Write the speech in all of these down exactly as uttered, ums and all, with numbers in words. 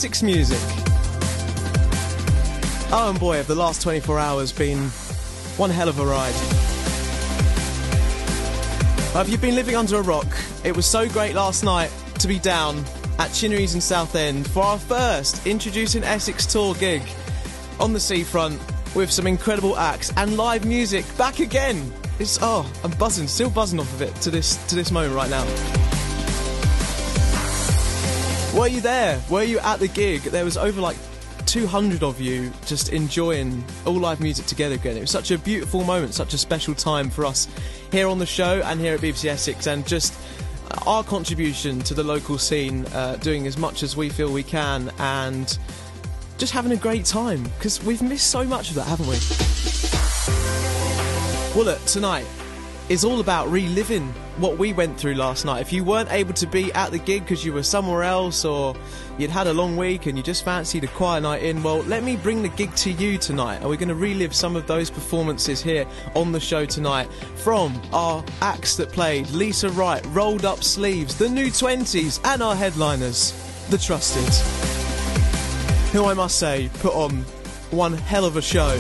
Essex music. Oh, and boy, have the last twenty-four hours been one hell of a ride. Have you been living under a rock? It was so great last night to be down at Chinnery's in Southend for our first Introducing Essex tour gig on the seafront with some incredible acts and live music back again. It's, oh, I'm buzzing, still buzzing off of it to this to this moment right now. Were you there? Were you at the gig? There was over like two hundred of you just enjoying all live music together again. It was such a beautiful moment, such a special time for us here on the show and here at B B C Essex, and just our contribution to the local scene, uh, doing as much as we feel we can and just having a great time, because we've missed so much of that, haven't we? Well, look, tonight is all about reliving what we went through last night. If you weren't able to be at the gig because you were somewhere else, or you'd had a long week and you just fancied a quiet night in, well, let me bring the gig to you tonight, and we're going to relive some of those performances here on the show tonight from our acts that played: Lisa Wright, Rolled Up Sleeves, The New Twenties, and our headliners, The Trusted, who I must say put on one hell of a show.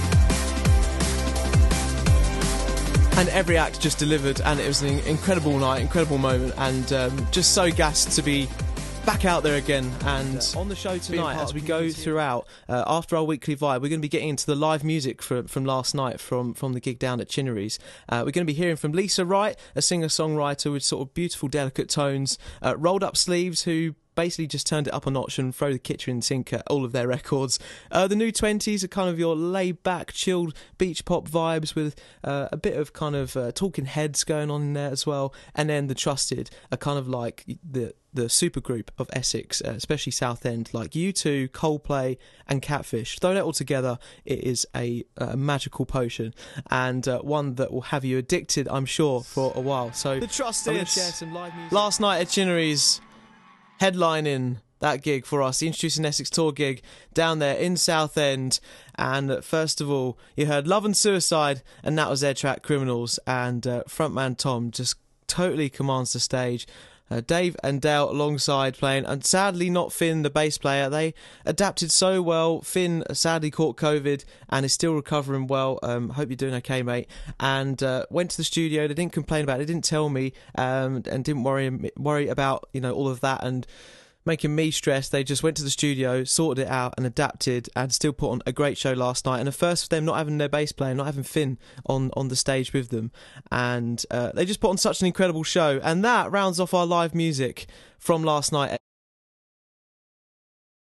And every act just delivered, and it was an incredible night, incredible moment, and um, just so gassed to be back out there again. And uh, on the show tonight, as we go throughout, uh, after our weekly vibe, we're going to be getting into the live music from, from last night, from, from the gig down at Chinnery's. Uh, we're going to be hearing from Lisa Wright, a singer-songwriter with sort of beautiful, delicate tones, uh, Rolled Up Sleeves, who basically just turned it up a notch and throw the kitchen sink at all of their records. Uh, the New Twenties are kind of your laid-back, chilled beach pop vibes with uh, a bit of kind of uh, Talking Heads going on in there as well. And then the Trusted are kind of like the the supergroup of Essex, uh, especially Southend, like U two, Coldplay and Catfish. Throw that all together, it is a, a magical potion, and uh, one that will have you addicted, I'm sure, for a while. So the Trusted, I'm going to share some live music. Last night at Chinnery's, headlining that gig for us, the Introducing Essex tour gig down there in Southend. And first of all, you heard Love and Suicide, and that was their track Criminals, and uh, frontman Tom just totally commands the stage. Uh, Dave and Dale alongside playing, and sadly not Finn, the bass player. They adapted so well. Finn sadly caught COVID and is still recovering well. Um, hope you're doing okay, mate. And uh, went to the studio. They didn't complain about it. They didn't tell me, um, and didn't worry worry about, you know, all of that and making me stressed. They just went to the studio, sorted it out and adapted, and still put on a great show last night. And the first of them not having their bass player, not having Finn on, on the stage with them. And uh, they just put on such an incredible show. And that rounds off our live music from last night.